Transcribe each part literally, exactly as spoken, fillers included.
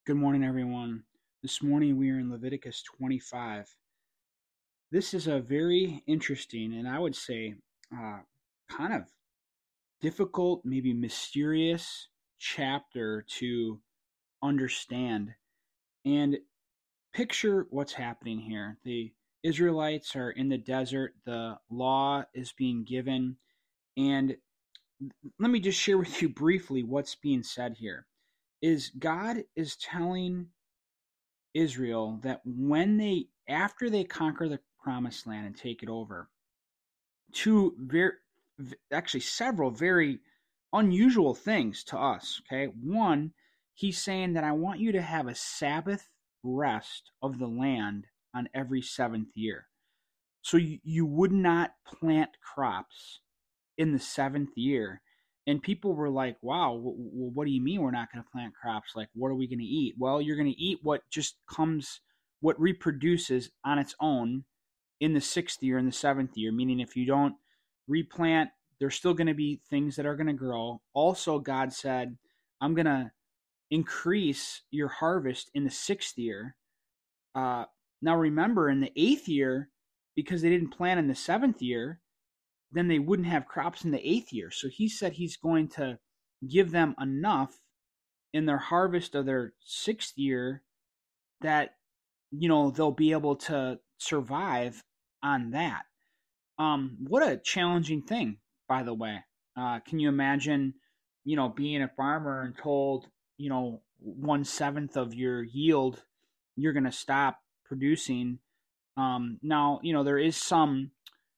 Good morning, everyone. This morning we are in Leviticus twenty-five. This is a very interesting and I would say uh, kind of difficult, maybe mysterious chapter to understand. And picture what's happening here. The Israelites are in the desert, the law is being given, and let me just share with you briefly what's being said here. Is God is telling Israel that when they after they conquer the promised land and take it over, two very actually several very unusual things to us. Okay, one, he's saying that I want you to have a Sabbath rest of the land on every seventh year. So you, you would not plant crops in the seventh year. And people were like, wow, well, what do you mean we're not going to plant crops? Like, what are we going to eat? Well, you're going to eat what just comes, what reproduces on its own in the sixth year and the seventh year, meaning if you don't replant, there's still going to be things that are going to grow. Also, God said, I'm going to increase your harvest in the sixth year. Uh, now, remember, in the eighth year, because they didn't plant in the seventh year, then they wouldn't have crops in the eighth year. So he said he's going to give them enough in their harvest of their sixth year that, you know, they'll be able to survive on that. Um, what a challenging thing, by the way. Uh, can you imagine, you know, being a farmer and told, you know, one seventh of your yield, you're going to stop producing. Um, now, you know, there is some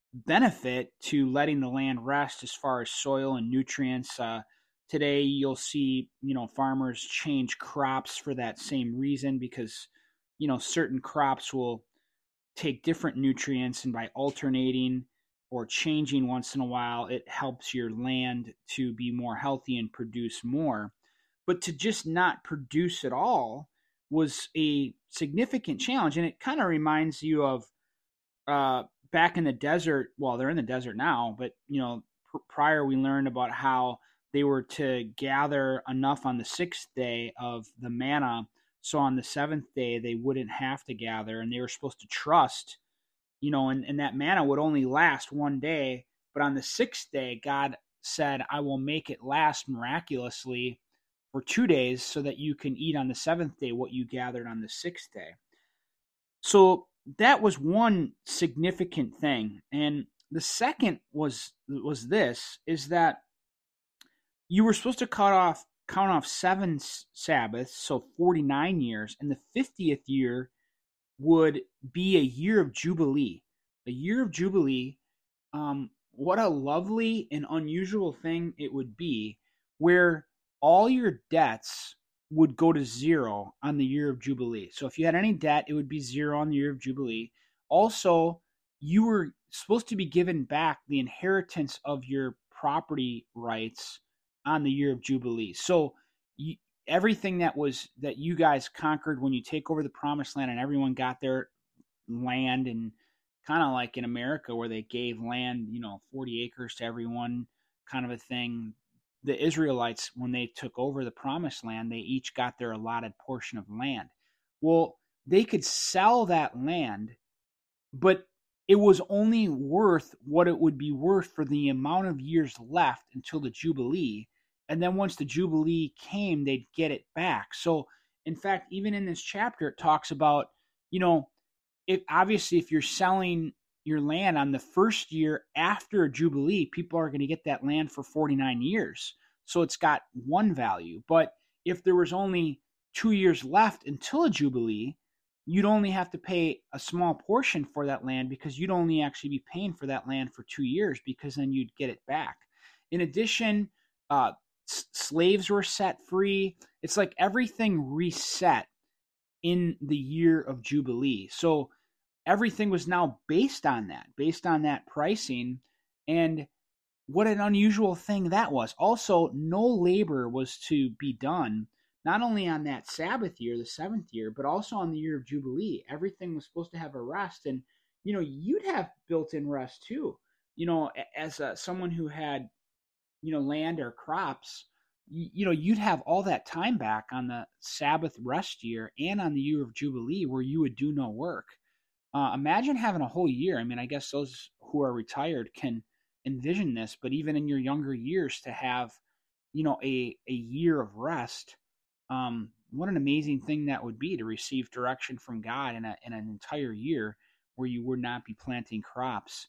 benefit to letting the land rest as far as soil and nutrients. Uh, today, you'll see, you know, farmers change crops for that same reason because, you know, certain crops will take different nutrients, and by alternating or changing once in a while, it helps your land to be more healthy and produce more. But to just not produce at all was a significant challenge, and it kind of reminds you of uh, back in the desert. Well, they're in the desert now, but you know, pr- prior we learned about how they were to gather enough on the sixth day of the manna, so on the seventh day they wouldn't have to gather, and they were supposed to trust, you know, and, and that manna would only last one day. But on the sixth day, God said, I will make it last miraculously for two days so that you can eat on the seventh day what you gathered on the sixth day. So that was one significant thing. And the second was was this, is that you were supposed to cut off count off seven Sabbaths, so forty-nine years, and the fiftieth year would be a year of Jubilee. A year of Jubilee, um, what a lovely and unusual thing it would be, where all your debts would go to zero on the year of Jubilee. So if you had any debt, it would be zero on the year of Jubilee. Also, you were supposed to be given back the inheritance of your property rights on the year of Jubilee. So you, everything that was that you guys conquered when you take over the promised land and everyone got their land, and kind of like in America where they gave land, you know, forty acres to everyone, kind of a thing. The Israelites, when they took over the promised land, they each got their allotted portion of land. Well, they could sell that land, but it was only worth what it would be worth for the amount of years left until the Jubilee. And then once the Jubilee came, they'd get it back. So, in fact, even in this chapter, it talks about, you know, it obviously if you're selling your land on the first year after a Jubilee, people are going to get that land for forty-nine years. So it's got one value. But if there was only two years left until a Jubilee, you'd only have to pay a small portion for that land, because you'd only actually be paying for that land for two years because then you'd get it back. In addition, uh, s- slaves were set free. It's like everything reset in the year of Jubilee. So everything was now based on that, based on that pricing. And what an unusual thing that was. Also, no labor was to be done, not only on that Sabbath year, the seventh year, but also on the year of Jubilee. Everything was supposed to have a rest. And, you know, you'd have built-in rest too. You know, as a, someone who had, you know, land or crops, you, you know, you'd have all that time back on the Sabbath rest year and on the year of Jubilee where you would do no work. Uh, imagine having a whole year. I mean, I guess those who are retired can envision this, but even in your younger years to have, you know, a, a year of rest, um, what an amazing thing that would be to receive direction from God in, a, in an entire year where you would not be planting crops.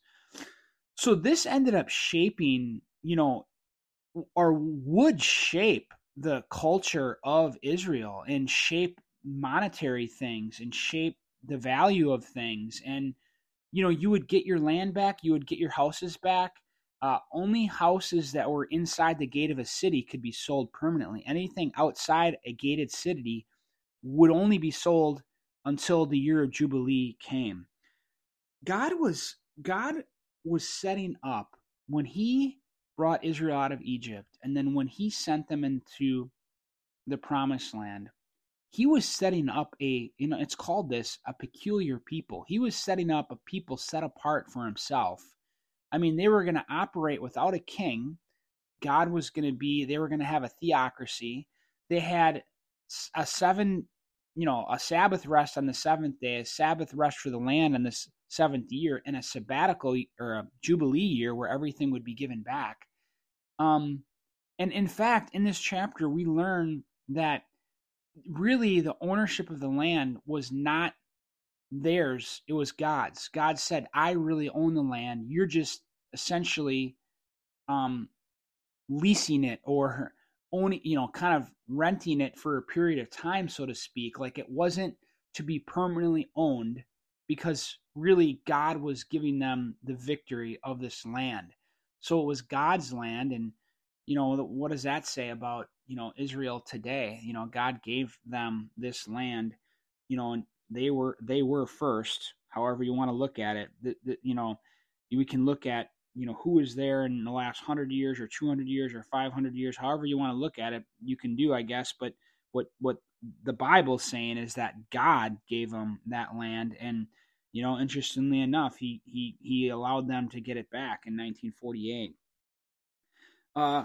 So this ended up shaping, you know, or would shape the culture of Israel and shape monetary things and shape the value of things. And, you know, you would get your land back, you would get your houses back. Uh, only houses that were inside the gate of a city could be sold permanently. Anything outside a gated city would only be sold until the year of Jubilee came. God was God was setting up when he brought Israel out of Egypt, and then when he sent them into the promised land, he was setting up a, you know, it's called this, a peculiar people. He was setting up a people set apart for himself. I mean, they were going to operate without a king. God was going to be, they were going to have a theocracy. They had a seven, you know, a Sabbath rest on the seventh day, a Sabbath rest for the land on this seventh year, and a sabbatical or a Jubilee year where everything would be given back. Um, and in fact, in this chapter, we learn that really the ownership of the land was not theirs, it was God's. God said, I really own the land. You're just essentially um, leasing it or owning, you know, kind of renting it for a period of time, so to speak. Like it wasn't to be permanently owned because really God was giving them the victory of this land. So it was God's land. And, you know, what does that say about, you know, Israel today? You know, God gave them this land, you know, and they were they were first, however you want to look at it. The, the, you know, we can look at, you know, who was there in the last one hundred years or two hundred years or five hundred years, however you want to look at it, you can do, I guess. But what what the Bible's saying is that God gave them that land. And, you know, interestingly enough, he he he allowed them to get it back in nineteen forty-eight. Uh,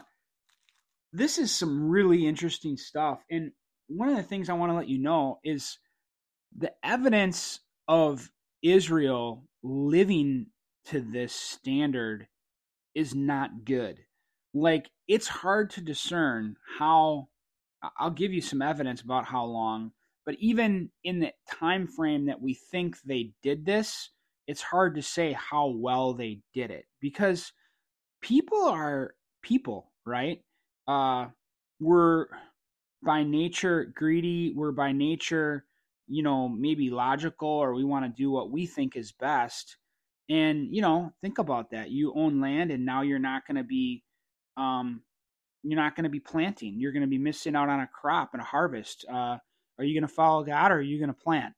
this is some really interesting stuff. And one of the things I want to let you know is the evidence of Israel living to this standard is not good. Like, it's hard to discern how, I'll give you some evidence about how long, but even in the time frame that we think they did this, it's hard to say how well they did it, because people are people, right? Uh, we're by nature greedy. We're by nature, you know, maybe logical, or we want to do what we think is best. And, you know, think about that. You own land and now you're not going to be, um, you're not going to be planting. You're going to be missing out on a crop and a harvest. Uh, are you going to follow God, or are you going to plant?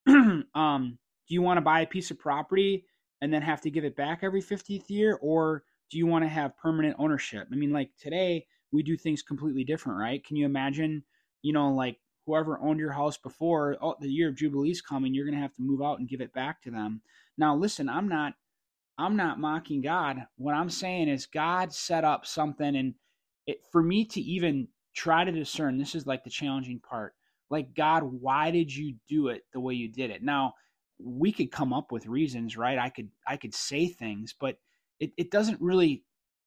um, do you want to buy a piece of property and then have to give it back every fiftieth year? Or do you want to have permanent ownership? I mean, like today we do things completely different, right? Can you imagine, you know, like whoever owned your house before, oh, the year of Jubilee's coming, you're going to have to move out and give it back to them. Now, listen, I'm not, I'm not mocking God. What I'm saying is God set up something, and it, for me to even try to discern, this is like the challenging part. Like, God, why did you do it the way you did it? Now, we could come up with reasons, right? I could, I could say things, but it, it doesn't really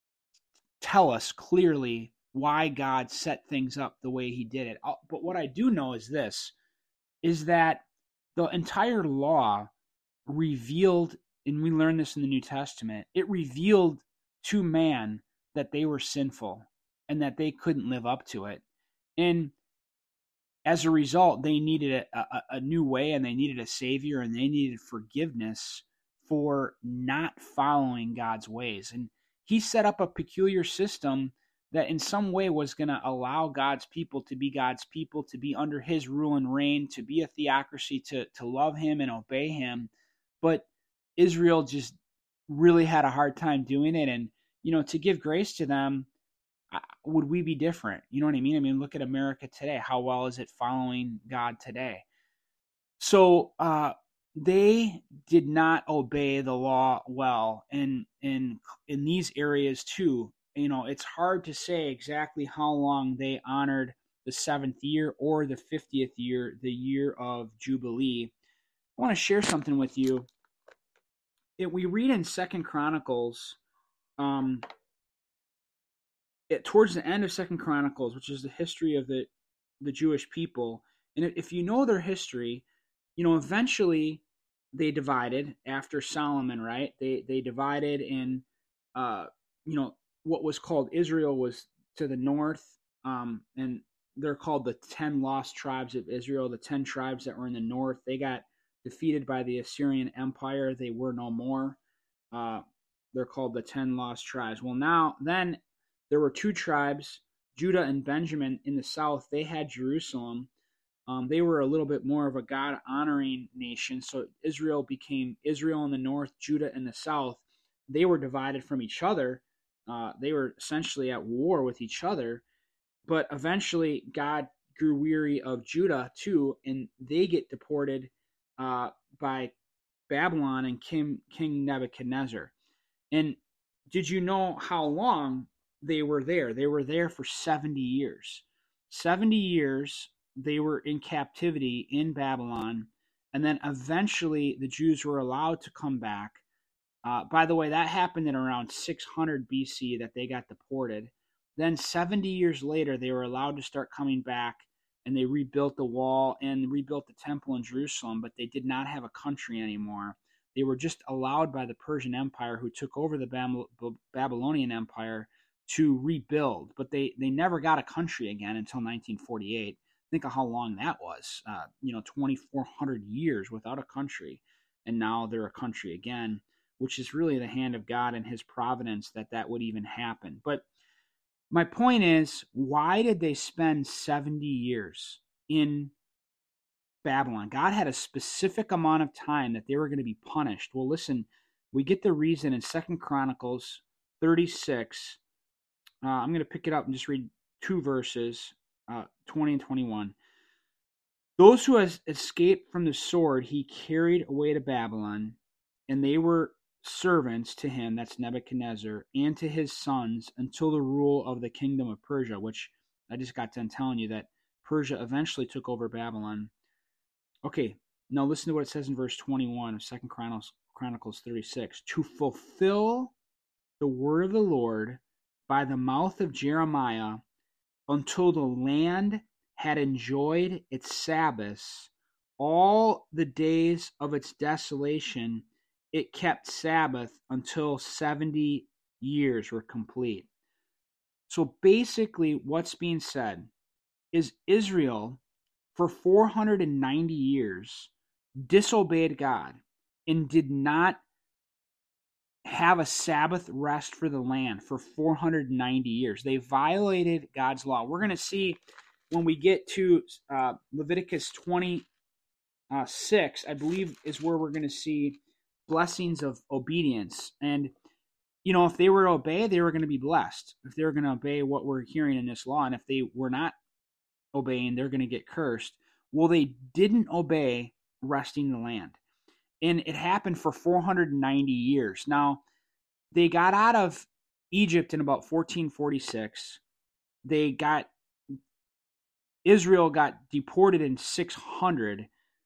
tell us clearly why God set things up the way he did it. But what I do know is this, is that the entire law revealed, and we learn this in the New Testament, it revealed to man that they were sinful and that they couldn't live up to it. And as a result, they needed a, a, a new way, and they needed a savior, and they needed forgiveness for not following God's ways. And he set up a peculiar system that in some way was going to allow God's people to be God's people, to be under his rule and reign, to be a theocracy, to, to love him and obey him. But Israel just really had a hard time doing it. And, you know, to give grace to them, would we be different? You know what I mean? I mean, look at America today. How well is it following God today? So uh, they did not obey the law well. And in, in these areas too, you know, it's hard to say exactly how long they honored the seventh year or the fiftieth year, the year of Jubilee. I want to share something with you. It, we read in Second Chronicles, um, it, towards the end of Second Chronicles, which is the history of the, the Jewish people. And if you know their history, you know, eventually they divided after Solomon, right? They they divided in, uh, you know, what was called Israel was to the north, um, and they're called the ten lost tribes of Israel. The ten tribes that were in the north, they got defeated by the Assyrian Empire. They were no more. Uh, they're called the ten lost tribes. Well, now then there were two tribes, Judah and Benjamin in the south. They had Jerusalem. Um, they were a little bit more of a God-honoring nation. So Israel became Israel in the north, Judah in the south. They were divided from each other. Uh, they were essentially at war with each other. But eventually, God grew weary of Judah too, and they get deported uh, by Babylon and King, King Nebuchadnezzar. And did you know how long they were there? They were there for seventy years. seventy years they were in captivity in Babylon, and then eventually the Jews were allowed to come back. Uh, by the way, that happened in around six hundred B C that they got deported. Then seventy years later, they were allowed to start coming back, and they rebuilt the wall and rebuilt the temple in Jerusalem, but they did not have a country anymore. They were just allowed by the Persian Empire, who took over the Babylonian Empire, to rebuild, but they, they never got a country again until nineteen forty-eight. Think of how long that was, uh, you know, twenty-four hundred years without a country, and now they're a country again, which is really the hand of God and his providence that that would even happen. But my point is, why did they spend seventy years in Babylon? God had a specific amount of time that they were going to be punished. Well, listen, we get the reason in Second Chronicles thirty-six. Uh, I'm going to pick it up and just read two verses. Uh, twenty and twenty-one. Those who has escaped from the sword he carried away to Babylon, and they were servants to him, that's Nebuchadnezzar, and to his sons until the rule of the kingdom of Persia, which I just got done telling you that Persia eventually took over Babylon. Okay, now listen to what it says in verse twenty-one of Second Chronicles, Chronicles thirty-six. To fulfill the word of the Lord by the mouth of Jeremiah, until the land had enjoyed its Sabbaths, all the days of its desolation, it kept Sabbath until seventy years were complete. So basically what's being said is Israel, for four hundred ninety years, disobeyed God and did not have a Sabbath rest for the land for four hundred ninety years. They violated God's law. We're going to see when we get to uh, Leviticus twenty-six, I believe, is where we're going to see blessings of obedience. And, you know, if they were to obey, they were going to be blessed. If they were going to obey what we're hearing in this law, and if they were not obeying, they're going to get cursed. Well, they didn't obey resting the land. And it happened for four hundred ninety years. Now, they got out of Egypt in about fourteen forty-six. They got, Israel got deported in six hundred.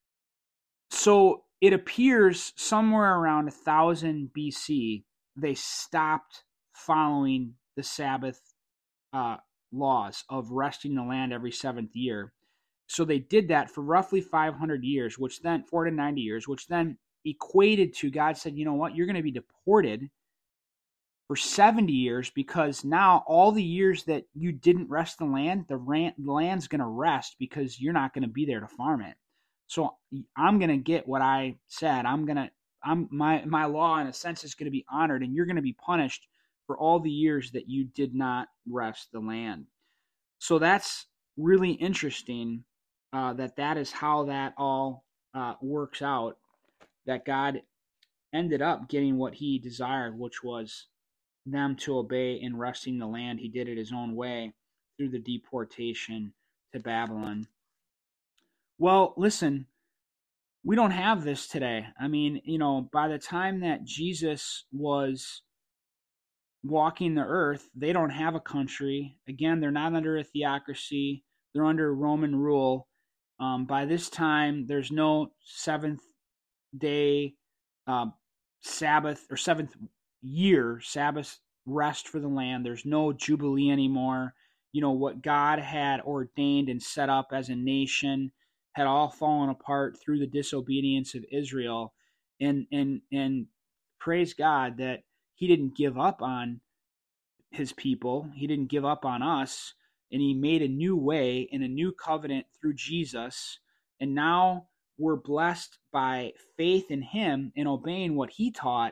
So it appears somewhere around one thousand B C, they stopped following the Sabbath uh, laws of resting the land every seventh year. So they did that for roughly five hundred years, which then, four hundred ninety years, which then equated to, God said, you know what, you're going to be deported for seventy years, because now all the years that you didn't rest the land, the, ran, the land's going to rest because you're not going to be there to farm it. So I'm going to get what I said. I'm going to, I'm my, my law in a sense is going to be honored, and you're going to be punished for all the years that you did not rest the land. So that's really interesting, uh, that that is how that all uh, works out, that God ended up getting what he desired, which was them to obey in resting the land. He did it his own way through the deportation to Babylon. Well, listen, we don't have this today. I mean, you know, by the time that Jesus was walking the earth. They don't have a country. Again, they're not under a theocracy. They're under Roman rule. Um, by this time, there's no seventh day uh, Sabbath or seventh year Sabbath rest for the land. There's no Jubilee anymore. You know, what God had ordained and set up as a nation had all fallen apart through the disobedience of Israel. And and and praise God that he didn't give up on his people. He didn't give up on us, and he made a new way and a new covenant through Jesus. And now we're blessed by faith in him and obeying what he taught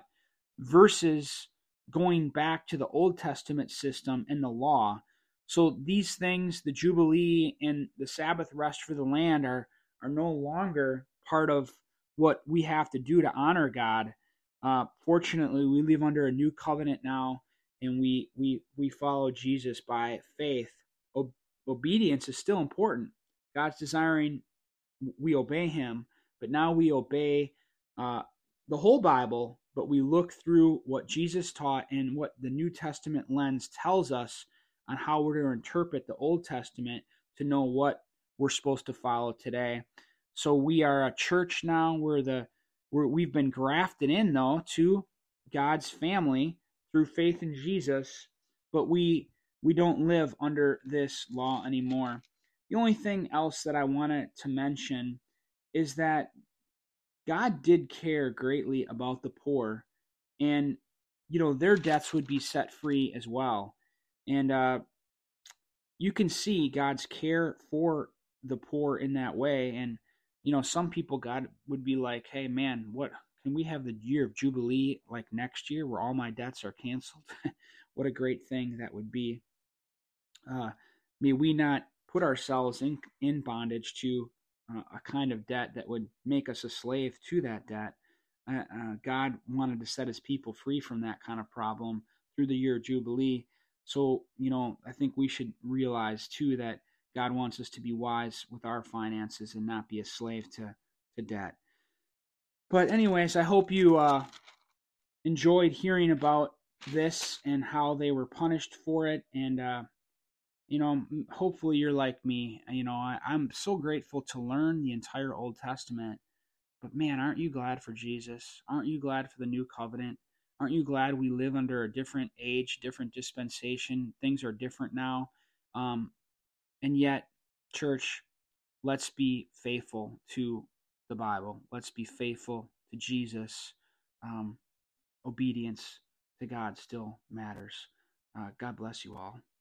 versus going back to the Old Testament system and the law. So these things, the Jubilee and the Sabbath rest for the land, are are no longer part of what we have to do to honor God. Uh, fortunately, we live under a new covenant now, and we we we follow Jesus by faith. O- obedience is still important. God's desiring we obey him, but now we obey uh, the whole Bible, but we look through what Jesus taught and what the New Testament lens tells us on how we're to interpret the Old Testament to know what we're supposed to follow today. So we are a church now. We're the we're, we've been grafted in though to God's family through faith in Jesus, but we we don't live under this law anymore. The only thing else that I wanted to mention is that God did care greatly about the poor, and you know their debts would be set free as well. And uh, you can see God's care for the poor in that way. And you know, some people, God would be like, "Hey, man, what can we have the year of Jubilee like next year, where all my debts are canceled?" What a great thing that would be. Uh, may we not put ourselves in in bondage to uh, a kind of debt that would make us a slave to that debt. Uh, uh, God wanted to set his people free from that kind of problem through the year of Jubilee. So, you know, I think we should realize too that God wants us to be wise with our finances and not be a slave to, to debt. But, anyways, I hope you uh, enjoyed hearing about this and how they were punished for it. And, uh, you know, hopefully you're like me. You know, I, I'm so grateful to learn the entire Old Testament. But man, aren't you glad for Jesus? Aren't you glad for the new covenant? Aren't you glad we live under a different age, different dispensation? Things are different now. Um, and yet, church, let's be faithful to the Bible. Let's be faithful to Jesus. Um, obedience to God still matters. Uh, God bless you all.